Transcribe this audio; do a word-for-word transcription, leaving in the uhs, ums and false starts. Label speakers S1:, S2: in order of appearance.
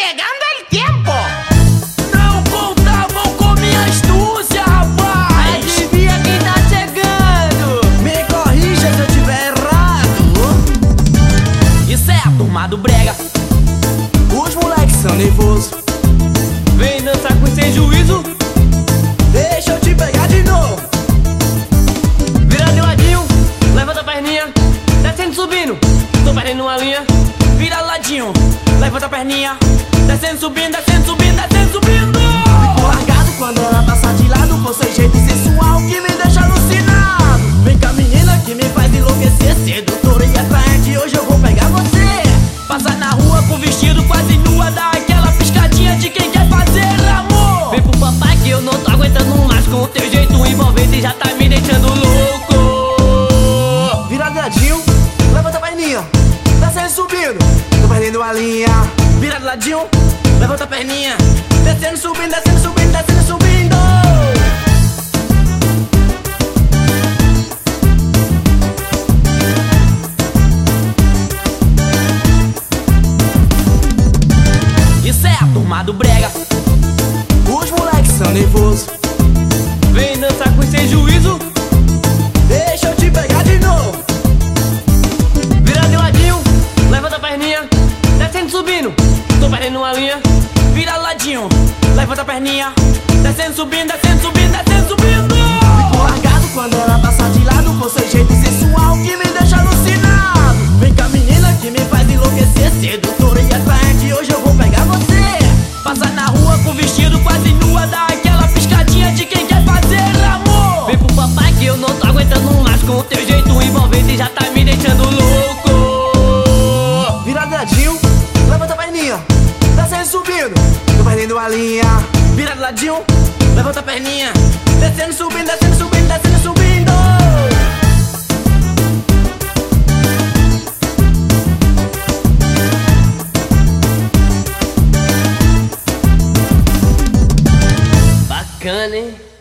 S1: pegando el tempo.
S2: Não contavam com minha astúcia, rapaz.
S1: Adivinha quem tá chegando?
S2: Me corrija se eu tiver errado.
S1: Isso é a turma do brega.
S2: Os moleques são nervosos.
S1: Vem dançar com sem juízo.
S2: Deixa eu te pegar de novo.
S1: Vira de ladinho, levanta a perninha, descendo subindo, tô perdendo uma linha. Vira ladinho, levanta a perninha, descendo subindo, descendo subindo, descendo subindo.
S2: Fico largado quando ela passa de lado, com seu jeito sensual que me deixa alucinado. Vem cá, menina, que me faz enlouquecer, sedutora e atraente, hoje eu vou pegar você.
S1: Passa na rua com vestido quase nua, dá aquela piscadinha de quem quer fazer amor. Vem pro papai que eu não tô aguentando mais, com o teu jeito envolvente já tá me deixando louco.
S2: Vira ladinho, levanta a perninha, descendo subindo, tô perdendo a linha.
S1: Vira de ladinho, levanta a perninha, descendo subindo, descendo subindo, descendo subindo. Isso é a turma do brega.
S2: Os moleques são nervosos.
S1: Vem dançar com sem juízo.
S2: Deixa eu te pegar de novo.
S1: Vira de ladinho, levanta a perninha, descendo subindo, tô perdendo uma linha. Vira ladinho, levanta a perninha, descendo subindo, descendo subindo, descendo subindo.
S2: Fico largado quando ela passa de lado, com seu jeito sensual que me deixa alucinado. Vem cá, menina, que me faz enlouquecer, sedutora e atraente, hoje eu vou pegar você.
S1: Passa na rua com vestido quase nua, dá aquela piscadinha de quem quer fazer amor. Vem pro papai que eu não tô aguentando mais, com o teu jeito envolvente já tá me deixando louco.
S2: Vira ladinho, levanta a perninha, descendo subindo, tô perdendo a linha.
S1: Vira de ladinho, levanta a perninha, descendo subindo, descendo subindo, descendo subindo. Bacana, hein?